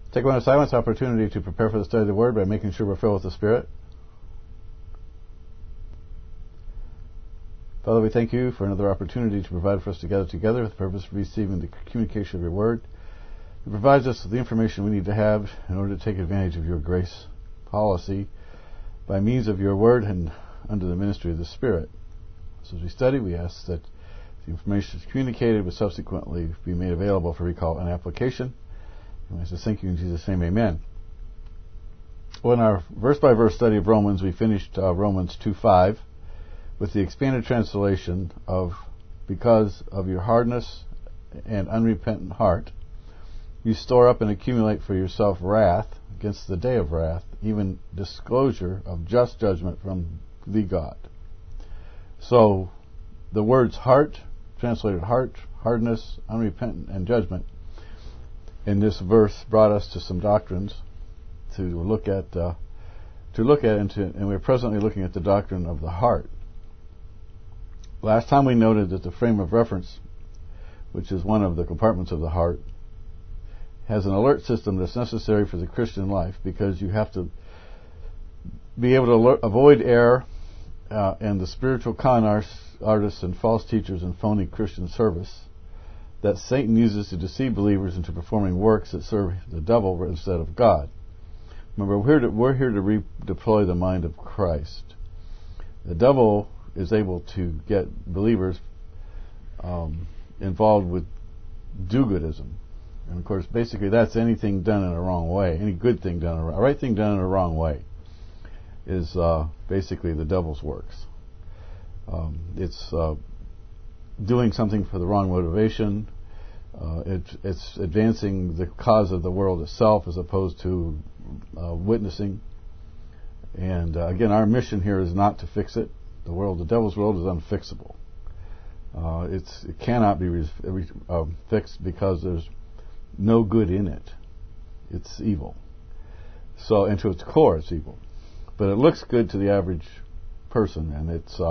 Take one of silence opportunity to prepare for the study of the Word by making sure we're filled with the Spirit. Father, we thank you for another opportunity to provide for us to gather together with the purpose of receiving the communication of your Word. It provides us with the information we need to have in order to take advantage of your grace policy by means of your Word and under the ministry of the Spirit. So as we study, we ask that the information is communicated will subsequently be made available for recall and application. And I say thank you in Jesus' name, amen. Well, in our verse-by-verse study of Romans, we finished Romans 2:5 with the expanded translation of, because of your hardness and unrepentant heart, you store up and accumulate for yourself wrath against the day of wrath, even disclosure of just judgment from the God. So the words heart, translated heart, hardness, unrepentant, and judgment, in this verse brought us to some doctrines to look at, and we're presently looking at the doctrine of the heart. Last time we noted that the frame of reference, which is one of the compartments of the heart, has an alert system that's necessary for the Christian life, because you have to be able to avoid error and the spiritual con artists and false teachers and phony Christian service that Satan uses to deceive believers into performing works that serve the devil instead of God. Remember, we're here to redeploy the mind of Christ. The devil is able to get believers involved with do-goodism. And of course, basically that's anything done in a wrong way. Any good thing done, a right thing done in a wrong way is basically the devil's works. It's doing something for the wrong motivation. It's advancing the cause of the world itself as opposed to witnessing. And again, our mission here is not to fix it. The devil's world is unfixable. It cannot be fixed because there's no good in it. It's evil. So, and to its core, it's evil. But it looks good to the average person, and it's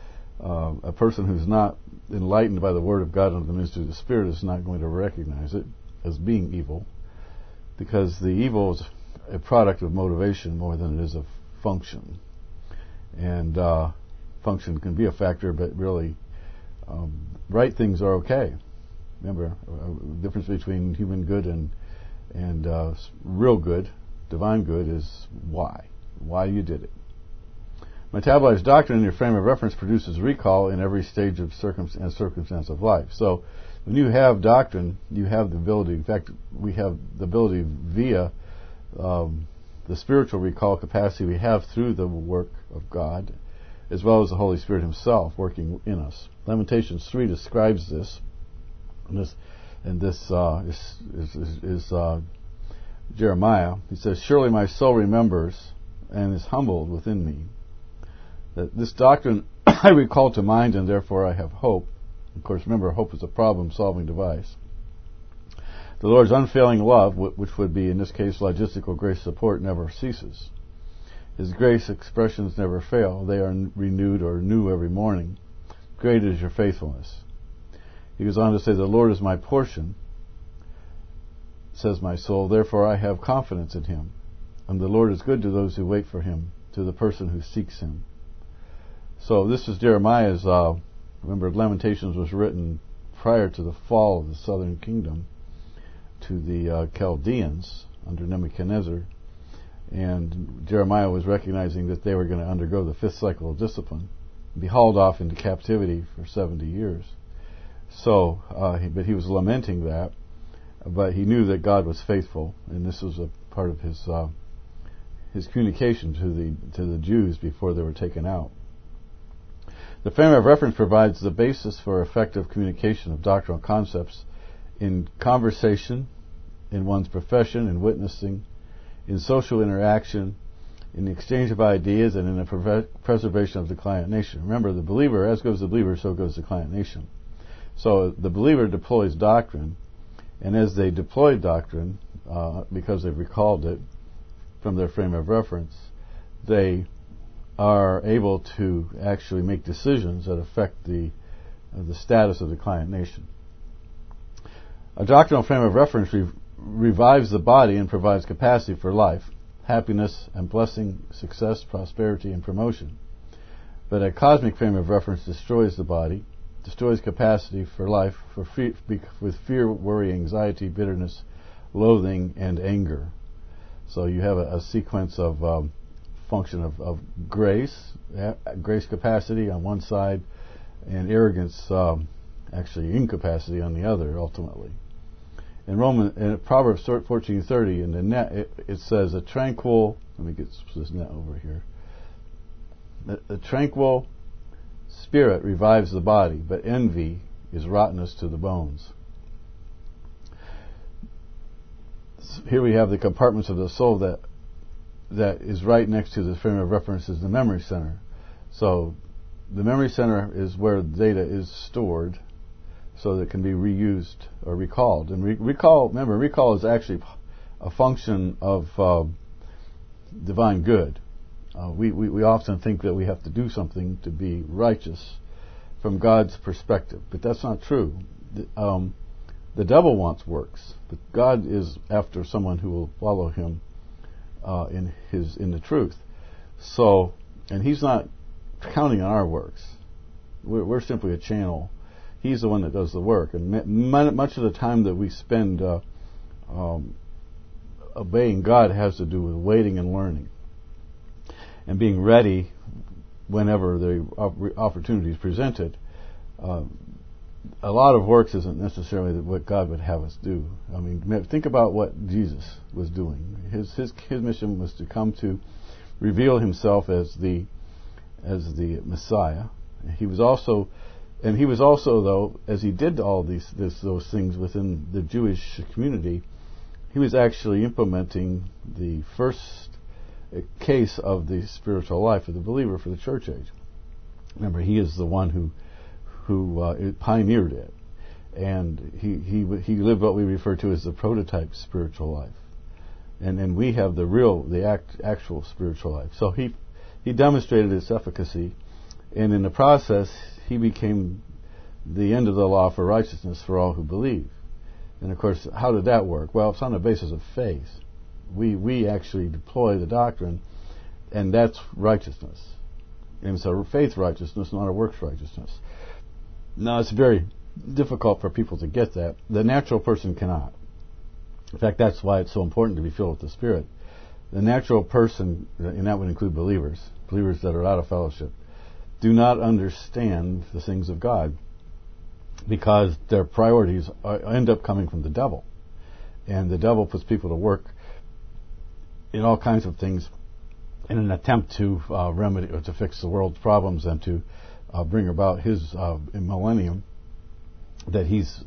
a person who's not enlightened by the Word of God under the ministry of the Spirit is not going to recognize it as being evil, because the evil is a product of motivation more than it is of function. And function can be a factor, but really right things are okay. Remember, the difference between human good and real good, divine good, is why you did it. Metabolized doctrine in your frame of reference produces recall in every stage of circumstance of life. So when you have doctrine, you have the ability, in fact, we have the ability via the spiritual recall capacity we have through the work of God, as well as the Holy Spirit Himself working in us. Lamentations 3 describes this, and this is Jeremiah. He says, "Surely my soul remembers and is humbled within me. That this doctrine I recall to mind, and therefore I have hope." Of course, remember, hope is a problem-solving device. The Lord's unfailing love, which would be, in this case, logistical grace support, never ceases. His grace expressions never fail. They are renewed or new every morning. Great is your faithfulness. He goes on to say, "The Lord is my portion, says my soul, therefore I have confidence in Him. And the Lord is good to those who wait for Him, to the person who seeks Him." So this is Jeremiah's, remember, Lamentations was written prior to the fall of the southern kingdom to the Chaldeans under Nebuchadnezzar. And Jeremiah was recognizing that they were going to undergo the fifth cycle of discipline, be hauled off into captivity for 70 years. So, but he was lamenting that, but he knew that God was faithful, and this was a part of his communication to the Jews before they were taken out. The frame of reference provides the basis for effective communication of doctrinal concepts in conversation, in one's profession, in witnessing, in social interaction, in the exchange of ideas, and in the preservation of the client nation. Remember, the believer, as goes the believer, so goes the client nation. So the believer deploys doctrine, and as they deploy doctrine, because they've recalled it from their frame of reference, they are able to actually make decisions that affect the status of the client nation. A doctrinal frame of reference revives the body and provides capacity for life, happiness and blessing, success, prosperity, and promotion. But a cosmic frame of reference destroys the body, destroys capacity for life with fear, worry, anxiety, bitterness, loathing, and anger. So you have a sequence of function of grace capacity on one side, and arrogance, actually incapacity on the other, ultimately. In Proverbs 14:30, in the net, it says, a tranquil, let me get this net over here. The tranquil spirit revives the body, but envy is rottenness to the bones. Here we have the compartments of the soul that is right next to the frame of reference is the memory center. So the memory center is where data is stored so that it can be reused or recalled. And recall is actually a function of divine good. We often think that we have to do something to be righteous from God's perspective, but that's not true. The devil wants works, but God is after someone who will follow him in the truth. So, and he's not counting on our works. We're simply a channel. He's the one that does the work, and much of the time that we spend obeying God has to do with waiting and learning, and being ready whenever the opportunity is presented. A lot of works isn't necessarily what God would have us do. I mean, think about what Jesus was doing. His mission was to come to reveal himself as the Messiah. He was also, though, as he did all those things within the Jewish community, he was actually implementing the first case of the spiritual life of the believer for the church age. Remember, he is the one who pioneered it, and he lived what we refer to as the prototype spiritual life, and we have the actual spiritual life. So he demonstrated its efficacy, and in the process he became the end of the law for righteousness for all who believe. And of course, how did that work? Well, it's on the basis of faith. We actually deploy the doctrine, and that's righteousness. And it's a faith righteousness, not a works righteousness. Now, it's very difficult for people to get that. The natural person cannot. In fact, that's why it's so important to be filled with the Spirit. The natural person, and that would include believers that are out of fellowship, do not understand the things of God because their priorities end up coming from the devil. And the devil puts people to work in all kinds of things in an attempt to remedy or to fix the world's problems and to bring about his millennium that he's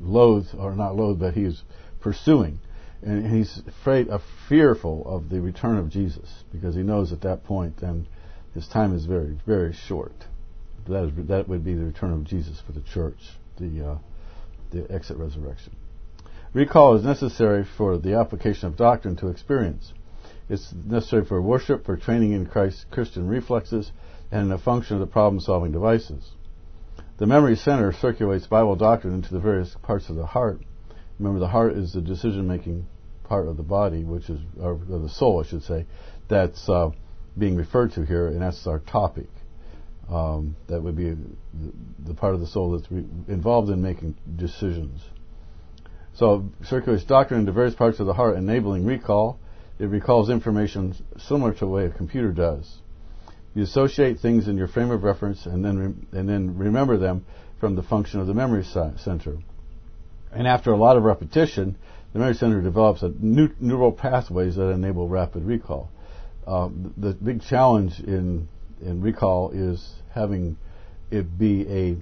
but he's pursuing. And he's fearful of the return of Jesus, because he knows at that point then his time is very, very short. That would be the return of Jesus for the church, the exit resurrection. Recall is necessary for the application of doctrine to experience. It's necessary for worship, for training in Christian reflexes, and a function of the problem-solving devices. The memory center circulates Bible doctrine into the various parts of the heart. Remember, the heart is the decision-making part of the body, which is, or the soul, I should say, that's being referred to here, and that's our topic. That would be the part of the soul that's involved in making decisions. So, circulates doctrine into various parts of the heart, enabling recall. It recalls information similar to the way a computer does. You associate things in your frame of reference and then remember them from the function of the memory center. And after a lot of repetition, the memory center develops neural pathways that enable rapid recall. The big challenge in recall is having it be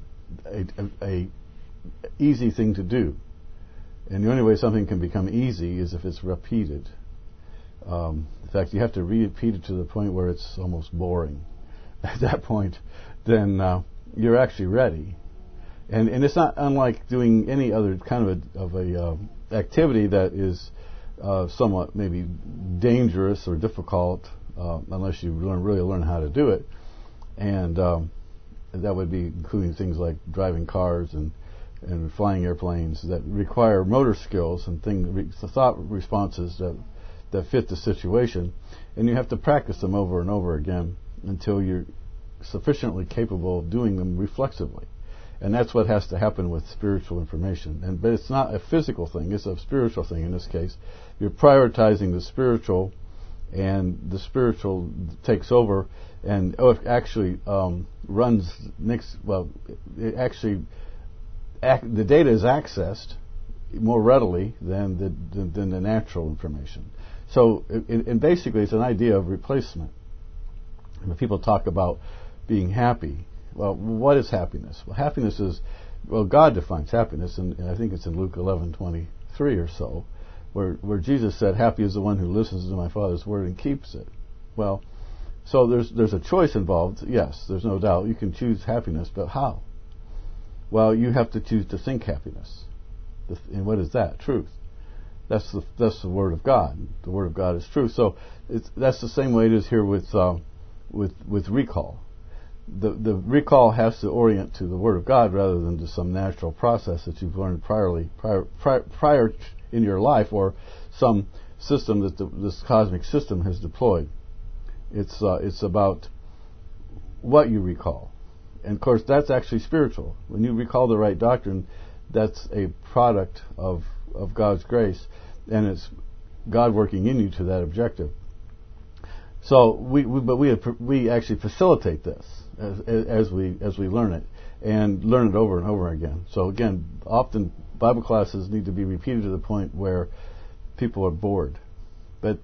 a easy thing to do. And the only way something can become easy is if it's repeated. In fact, you have to repeat it to the point where it's almost boring. At that point, then you're actually ready. And it's not unlike doing any other kind of a activity that is somewhat maybe dangerous or difficult, unless you really learn how to do it. And that would be including things like driving cars and and flying airplanes that require motor skills and thought responses that fit the situation, and you have to practice them over and over again until you're sufficiently capable of doing them reflexively. And that's what has to happen with spiritual information. But it's not a physical thing, it's a spiritual thing in this case. You're prioritizing the spiritual, and the spiritual takes over, and it actually the data is accessed more readily than the natural information. So, and basically it's an idea of replacement. When people talk about being happy, well, what is happiness? Well, happiness is, God defines happiness, and I think it's in Luke 11:23 or so, where Jesus said, "Happy is the one who listens to my Father's word and keeps it." Well, so there's a choice involved. Yes, there's no doubt. You can choose happiness, but how? Well, you have to choose to think happiness. And what is that? Truth. That's the Word of God. The Word of God is truth. So that's the same way it is here with recall. The recall has to orient to the Word of God rather than to some natural process that you've learned prior in your life, or some system that this cosmic system has deployed. It's about what you recall. And of course, that's actually spiritual. When you recall the right doctrine, that's a product of God's grace, and it's God working in you to that objective. So we actually facilitate this as we learn it, and learn it over and over again. So again, often Bible classes need to be repeated to the point where people are bored, but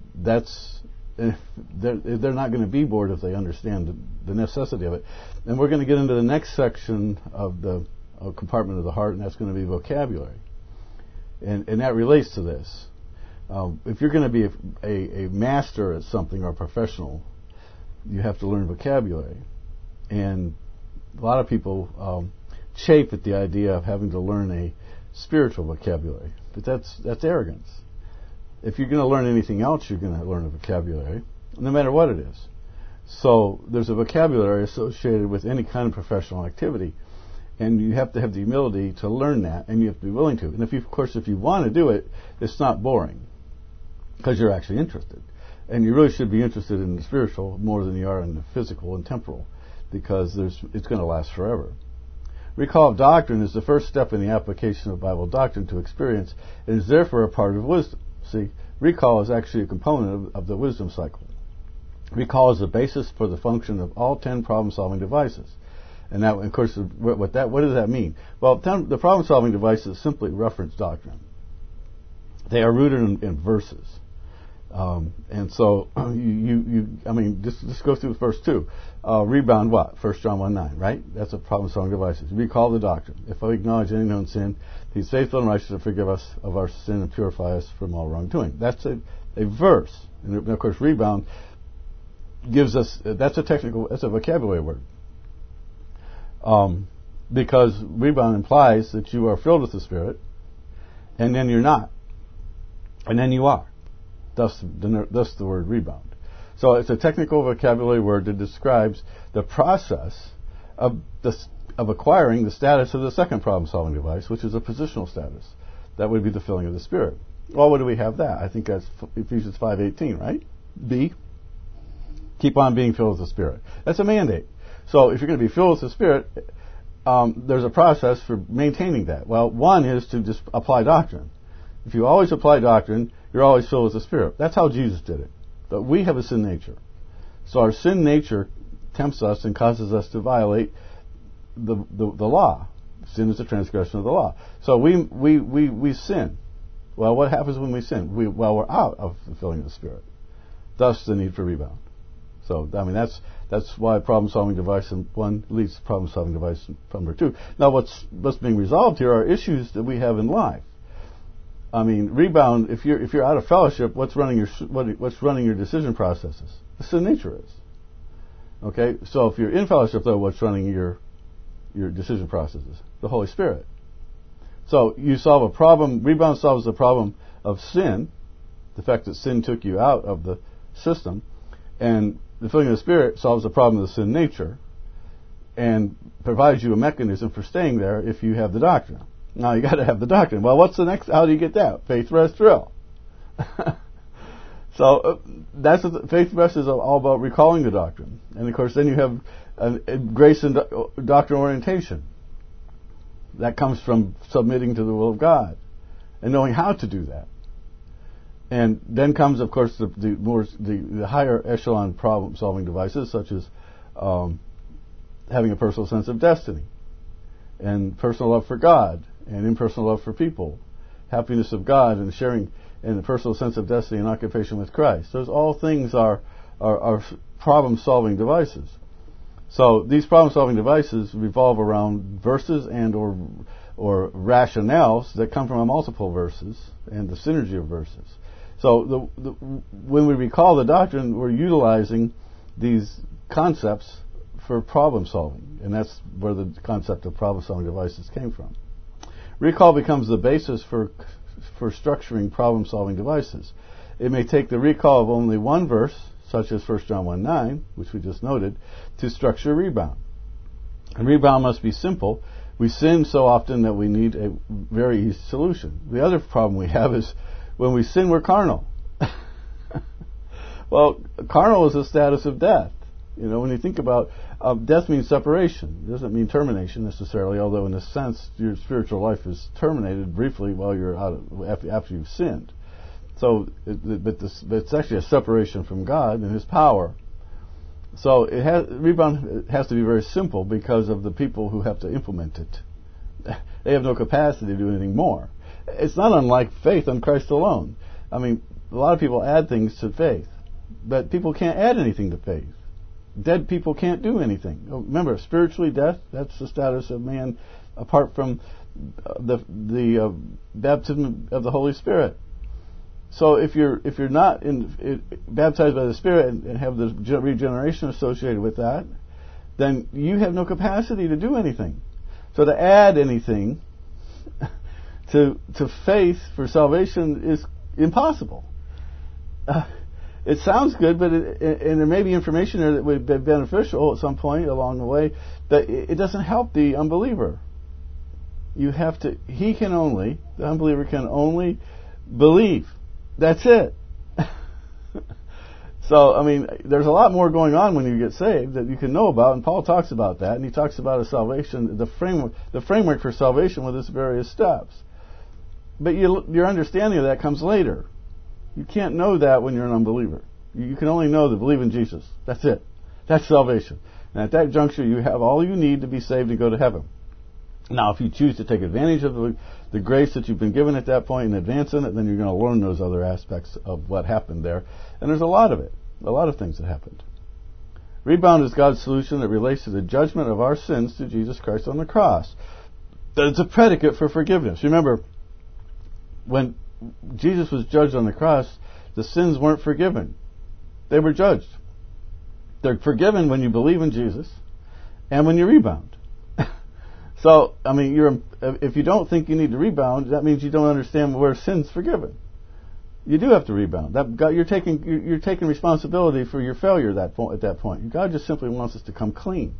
they're not going to be bored if they understand the necessity of it. And we're going to get into the next section of the compartment of the heart, and that's going to be vocabulary. And that relates to this. If you're going to be a master at something or a professional, you have to learn vocabulary. And a lot of people chafe at the idea of having to learn a spiritual vocabulary. But that's arrogance. If you're going to learn anything else, you're going to learn a vocabulary, no matter what it is. So there's a vocabulary associated with any kind of professional activity, and you have to have the humility to learn that, and you have to be willing to. And if you want to do it, it's not boring, because you're actually interested. And you really should be interested in the spiritual more than you are in the physical and temporal, because it's going to last forever. Recall of doctrine is the first step in the application of Bible doctrine to experience, and is therefore a part of wisdom. See, recall is actually a component of the wisdom cycle. Recall is the basis for the function of all 10 problem-solving devices. And that, of course, what does that mean? Well, the problem-solving devices simply reference doctrine. They are rooted in verses. And so, just go through the first two. Rebound what? 1 John 1:9, right? That's a problem-solving devices. Recall the doctrine. If we acknowledge any known sin, He's faithful and righteous to forgive us of our sin and purify us from all wrongdoing. That's a verse. And of course, rebound gives us, that's a vocabulary word. Because rebound implies that you are filled with the Spirit, and then you're not. And then you are. Thus the word rebound. So it's a technical vocabulary word that describes the process of acquiring the status of the second problem-solving device, which is a positional status. That would be the filling of the Spirit. Well, what do we have that? I think that's Ephesians 5:18, right? B, keep on being filled with the Spirit. That's a mandate. So if you're going to be filled with the Spirit, there's a process for maintaining that. Well, one is to just apply doctrine. If you always apply doctrine, you're always filled with the Spirit. That's how Jesus did it. But we have a sin nature. So our sin nature tempts us and causes us to violate the law. Sin is a transgression of the law. So we sin. Well, what happens when we sin? We're out of the filling of the Spirit. Thus the need for rebound. So, that's why problem-solving device one leads to problem-solving device number two. Now, what's being resolved here are issues that we have in life. Rebound. If you're out of fellowship, what's running your decision processes? The sin nature is. Okay. So if you're in fellowship, though, what's running your decision processes? The Holy Spirit. So you solve a problem. Rebound solves the problem of sin, the fact that sin took you out of the system, and the filling of the Spirit solves the problem of the sin nature, and provides you a mechanism for staying there if you have the doctrine. Now you got to have the doctrine. Well, what's the next? How do you get that? Faith, rest, drill. So that's what faith, rest is all about, recalling the doctrine. And of course, then you have grace and doctrine orientation. That comes from submitting to the will of God and knowing how to do that. And then comes, of course, the higher echelon problem-solving devices, such as having a personal sense of destiny, and personal love for God, and impersonal love for people, happiness of God, and sharing, and the personal sense of destiny and occupation with Christ. Those all things are problem-solving devices. So these problem-solving devices revolve around verses and or rationales that come from multiple verses and the synergy of verses. So when we recall the doctrine, we're utilizing these concepts for problem solving, and that's where the concept of problem solving devices came from. Recall becomes the basis for structuring problem solving devices. It may take the recall of only one verse, such as 1 John 1:9, which we just noted, to structure rebound. And rebound must be simple. We sin so often that we need a very easy solution. The other problem we have is when we sin, we're carnal. Well, carnal is a status of death. You know, when you think about death means separation. It doesn't mean termination necessarily, although in a sense your spiritual life is terminated briefly while you're after you've sinned. So, but it's actually a separation from God and His power. So rebound has to be very simple because of the people who have to implement it. They have no capacity to do anything more. It's not unlike faith on Christ alone. I mean, a lot of people add things to faith, but people can't add anything to faith. Dead people can't do anything. Remember, spiritually death, that's the status of man apart from the baptism of the Holy Spirit. So if you're not baptized by the Spirit and have the regeneration associated with that, then you have no capacity to do anything. So to add anything to faith for salvation is impossible. It sounds good, but and there may be information there that would be beneficial at some point along the way, but it doesn't help the unbeliever. The unbeliever can only believe. That's it. So, I mean, there's a lot more going on when you get saved that you can know about, and Paul talks about that, and he talks about a salvation, the framework for salvation with its various steps. But your understanding of that comes later. You can't know that when you're an unbeliever. You can only know to believe in Jesus. That's it. That's salvation. And at that juncture, you have all you need to be saved and go to heaven. Now, if you choose to take advantage of the grace that you've been given at that point and advance in it, then you're going to learn those other aspects of what happened there. And there's a lot of it. A lot of things that happened. Rebound is God's solution that relates to the judgment of our sins through Jesus Christ on the cross. It's a predicate for forgiveness. Remember, when Jesus was judged on the cross, the sins weren't forgiven. They were judged. They're forgiven when you believe in Jesus and when you rebound. So, I mean, if you don't think you need to rebound, that means you don't understand where sin's forgiven. You do have to rebound. You're taking responsibility for your failure at that point. God just simply wants us to come clean.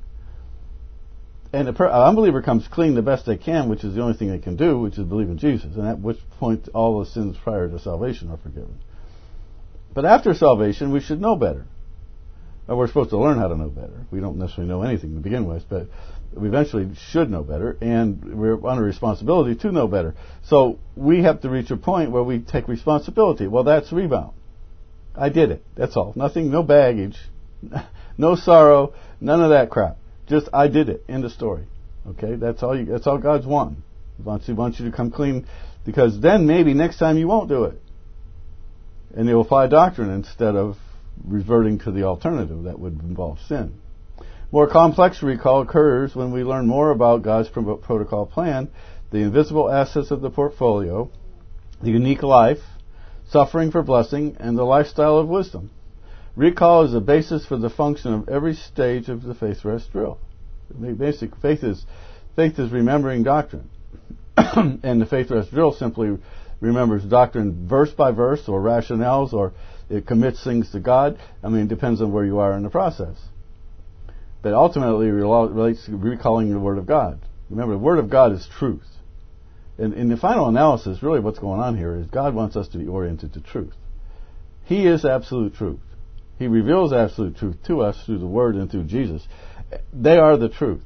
And an unbeliever comes clean the best they can, which is the only thing they can do, which is believe in Jesus. And at which point all the sins prior to salvation are forgiven. But after salvation, we should know better. Well, we're supposed to learn how to know better. We don't necessarily know anything to begin with, but we eventually should know better, and we're under responsibility to know better. So we have to reach a point where we take responsibility. Well, that's rebound. I did it. That's all. Nothing, no baggage, no sorrow, none of that crap. Just I did it. End of story. Okay, that's all God's wanting. He wants you to come clean, because then maybe next time you won't do it, and you'll apply doctrine instead of reverting to the alternative that would involve sin. More complex recall occurs when we learn more about God's protocol plan, the invisible assets of the portfolio, the unique life, suffering for blessing, and the lifestyle of wisdom. Recall is the basis for the function of every stage of the faith rest drill. Basic faith is remembering doctrine, and the faith rest drill simply remembers doctrine verse by verse, or rationales, or it commits things to God. I mean, it depends on where you are in the process. But ultimately, it relates to recalling the Word of God. Remember, the Word of God is truth. And in the final analysis, really what's going on here is God wants us to be oriented to truth. He is absolute truth. He reveals absolute truth to us through the Word and through Jesus. They are the truth.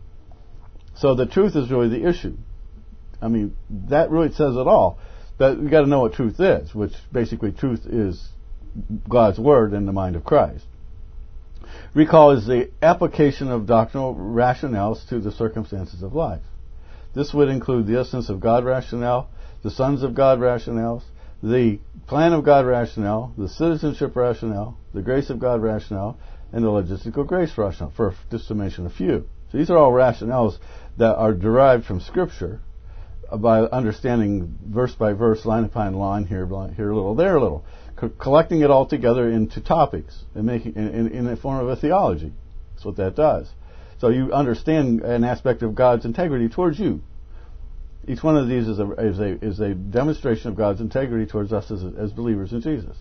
So the truth is really the issue. I mean, that really says it all. That we've got to know what truth is, which basically truth is God's Word and the mind of Christ. Recall is the application of doctrinal rationales to the circumstances of life. This would include the essence of God rationale, the sons of God rationales, the plan of God rationale, the citizenship rationale, the grace of God rationale, and the logistical grace rationale, for just to mention a few. So these are all rationales that are derived from Scripture by understanding verse by verse, line upon line, here a little, there a little, collecting it all together into topics and making in the form of a theology. That's what that does. So you understand an aspect of God's integrity towards you. Each one of these is a demonstration of God's integrity towards us as believers in Jesus.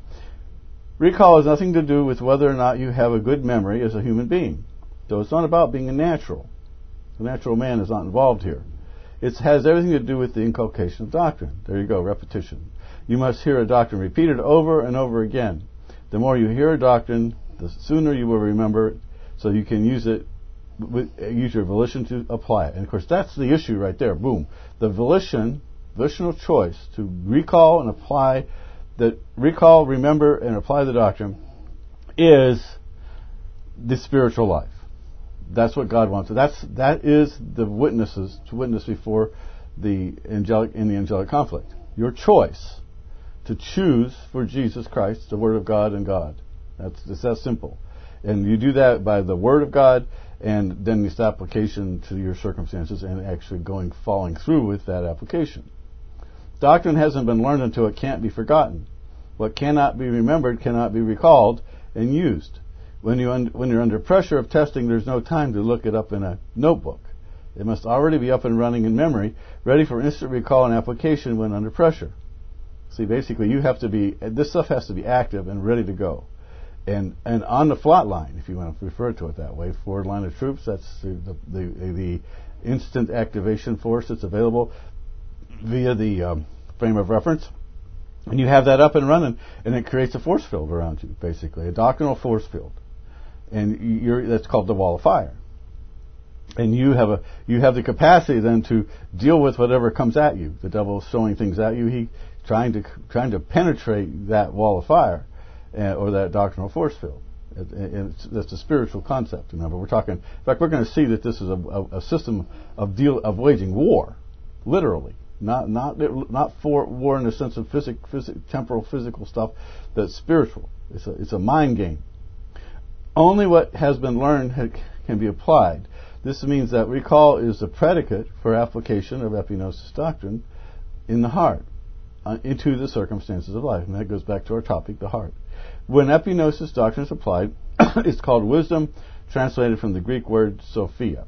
Recall has nothing to do with whether or not you have a good memory as a human being. So it's not about being a natural. The natural man is not involved here. It has everything to do with the inculcation of doctrine. There you go, repetition. You must hear a doctrine repeated over and over again. The more you hear a doctrine, the sooner you will remember it, so you can use your volition to apply it. And of course, that's the issue right there. Boom. The volitional choice to recall, remember, and apply the doctrine is the spiritual life. That's what God wants. That is the witnesses to witness before in the angelic conflict. Your choice to choose for Jesus Christ, the Word of God and God. It's that simple. And you do that by the Word of God and then this application to your circumstances and actually following through with that application. Doctrine hasn't been learned until it can't be forgotten. What cannot be remembered cannot be recalled and used. When you're under pressure of testing, there's no time to look it up in a notebook. It must already be up and running in memory, ready for instant recall and application when under pressure. See, basically, this stuff has to be active and ready to go. And on the flat line, if you want to refer to it that way, forward line of troops, that's the instant activation force that's available via the frame of reference. And you have that up and running, and it creates a force field around you, basically, a doctrinal force field. And that's called the wall of fire. And you have the capacity then to deal with whatever comes at you. The devil is throwing things at you. He's trying to penetrate that wall of fire or that doctrinal force field. That's a spiritual concept. Remember, we're going to see that this is a system of waging war, literally. Not for war in the sense of temporal physical stuff. That's spiritual. It's a mind game. Only what has been learned can be applied. This means that recall is the predicate for application of epignosis doctrine in the heart, into the circumstances of life. And that goes back to our topic, the heart. When epignosis doctrine is applied, it's called wisdom, translated from the Greek word Sophia.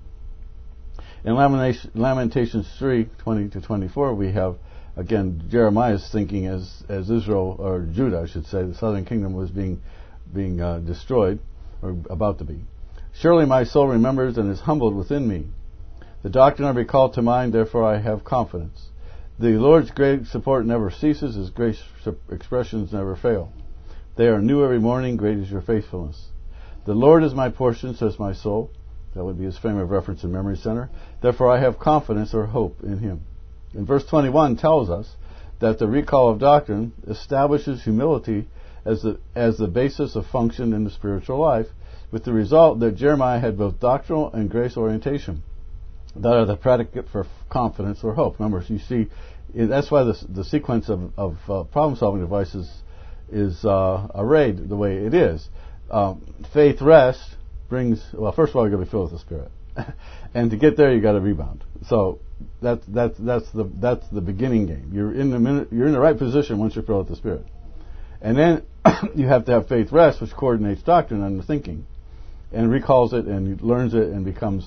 In Lamentations 3:20-24, we have, again, Jeremiah's thinking as Israel, or Judah, I should say, the southern kingdom was being destroyed, or about to be. Surely my soul remembers and is humbled within me. The doctrine I recall to mind, therefore I have confidence. The Lord's great support never ceases, His grace expressions never fail. They are new every morning, great is your faithfulness. The Lord is my portion, says my soul. That would be His frame of reference and memory center. Therefore I have confidence or hope in Him. And verse 21 tells us that the recall of doctrine establishes humility as the basis of function in the spiritual life, with the result that Jeremiah had both doctrinal and grace orientation that are the predicate for confidence or hope. Remember, you see, that's why the sequence of problem-solving devices is arrayed the way it is. Faith rest brings, well, first of all, you've got to be filled with the Spirit, and to get there, you got to rebound. So that's the beginning game. You're in the right position once you're filled with the Spirit, and then you have to have faith rest, which coordinates doctrine and thinking, and recalls it and learns it, and becomes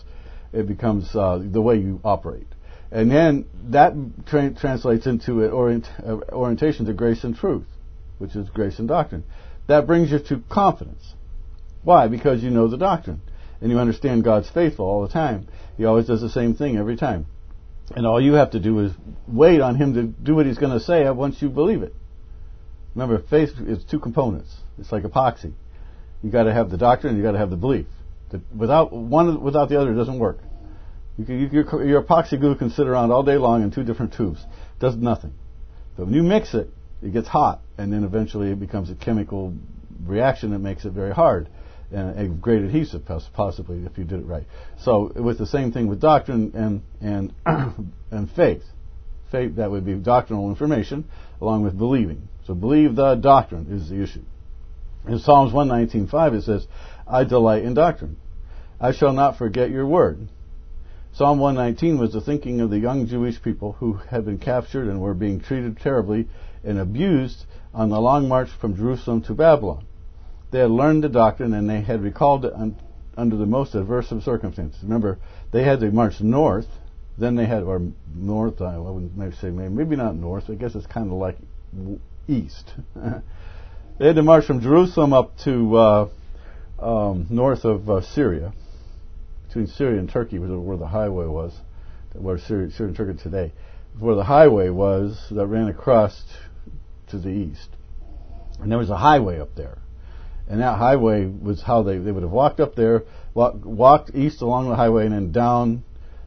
the way you operate. And then that translates into orientation to grace and truth, which is grace and doctrine. That brings you to confidence. Why? Because you know the doctrine, and you understand God's faithful all the time. He always does the same thing every time. And all you have to do is wait on him to do what he's going to say once you believe it. Remember, faith is two components. It's like epoxy. You got to have the doctrine and you got to have the belief. Without the other, it doesn't work. Your epoxy glue can sit around all day long in two different tubes. Does nothing. But when you mix it, it gets hot, and then eventually it becomes a chemical reaction that makes it very hard and a great adhesive, possibly, if you did it right. So, with the same thing with doctrine and faith. Faith, that would be doctrinal information along with believing. So, believe the doctrine is the issue. In Psalms 119:5 it says, I delight in doctrine. I shall not forget your word. Psalm 119 was the thinking of the young Jewish people who had been captured and were being treated terribly and abused on the long march from Jerusalem to Babylon. They had learned the doctrine and they had recalled it under the most adverse of circumstances. Remember, they had to march north, then they had, or north, I wouldn't maybe say, maybe not north, I guess it's kind of like east. They had to march from Jerusalem up to north of Syria, between Syria and Turkey, where the highway was, where Syria and Turkey today, where the highway was that ran across to the east. And there was a highway up there. And that highway was how they would have walked up there, walked east along the highway, and then down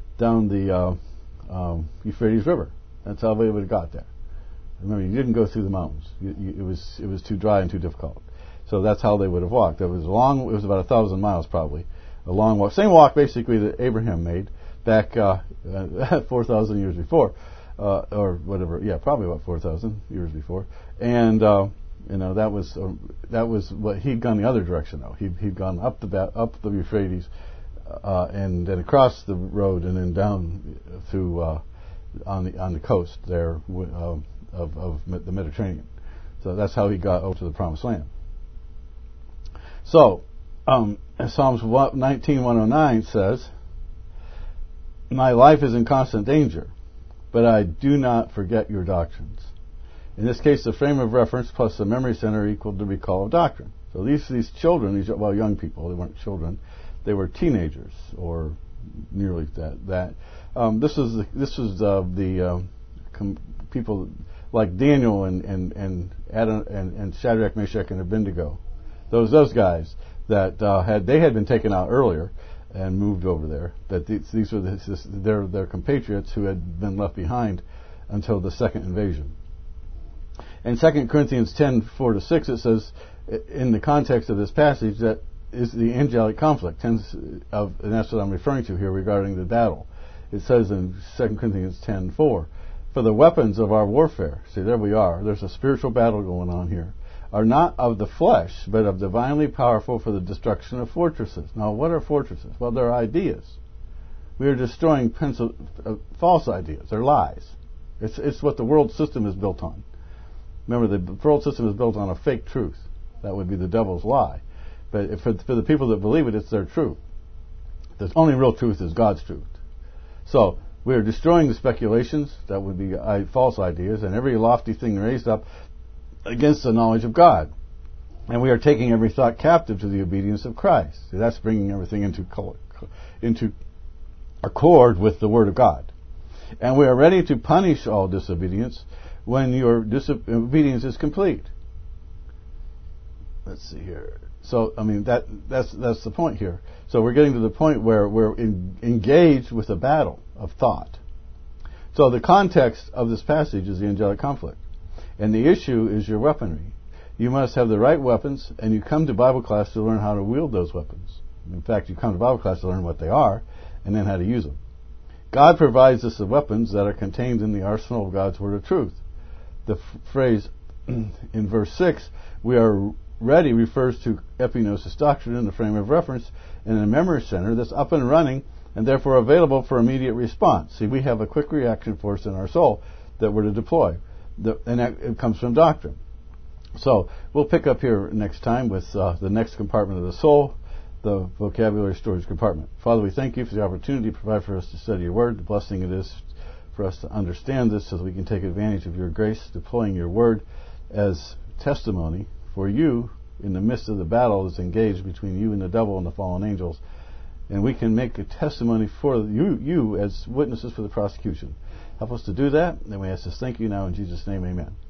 the Euphrates River. That's how they would have got there. Remember, you didn't go through the mountains. It was too dry and too difficult. So that's how they would have walked. It was long. It was about 1,000 miles probably. A long walk. Same walk basically that Abraham made back 4,000 years before, or whatever. Yeah, probably about 4,000 years before. And that was what he'd gone the other direction though. He'd gone up the Euphrates, and then across the road and then down through on the coast there of the Mediterranean. So that's how he got over to the Promised Land. So Psalms 19:109 says, my life is in constant danger, but I do not forget your doctrines. In this case, the frame of reference plus the memory center equaled the recall of doctrine. So these children, young people, they weren't children, they were teenagers or nearly that. This was the people like Daniel and Adam and Shadrach, Meshach, and Abednego. Those guys that had been taken out earlier and moved over there. That these were their compatriots who had been left behind until the second invasion. In 2 Corinthians 10:4-6, it says, in the context of this passage, that is the angelic conflict, and that's what I'm referring to here regarding the battle. It says in 2 Corinthians 10:4, for the weapons of our warfare, see, there we are, there's a spiritual battle going on here, are not of the flesh, but of divinely powerful for the destruction of fortresses. Now, what are fortresses? Well, they're ideas. We are destroying false ideas. They're lies. It's what the world system is built on. Remember, the world system is built on a fake truth. That would be the devil's lie. But for the people that believe it, it's their truth. The only real truth is God's truth. So, we are destroying the speculations. That would be false ideas, and every lofty thing raised up against the knowledge of God. And we are taking every thought captive to the obedience of Christ. So that's bringing everything into accord with the Word of God. And we are ready to punish all disobedience when your disobedience is complete. Let's see here. So, I mean, that's the point here. So we're getting to the point where we're engaged with a battle of thought. So the context of this passage is the angelic conflict. And the issue is your weaponry. You must have the right weapons, and you come to Bible class to learn how to wield those weapons. In fact, you come to Bible class to learn what they are, and then how to use them. God provides us the weapons that are contained in the arsenal of God's Word of truth. The phrase in verse 6, we are ready, refers to epignosis doctrine in the frame of reference in a memory center that's up and running and therefore available for immediate response. See, we have a quick reaction force in our soul that we're to deploy. And it comes from doctrine. So we'll pick up here next time with the next compartment of the soul, the vocabulary storage compartment. Father, we thank you for the opportunity to provide for us to study your word. The blessing it is for us to understand this so that we can take advantage of your grace, deploying your word as testimony for you in the midst of the battle that's engaged between you and the devil and the fallen angels, and we can make a testimony for you as witnesses for the prosecution. Help us to do that, and we ask this thank you now in Jesus' name, amen.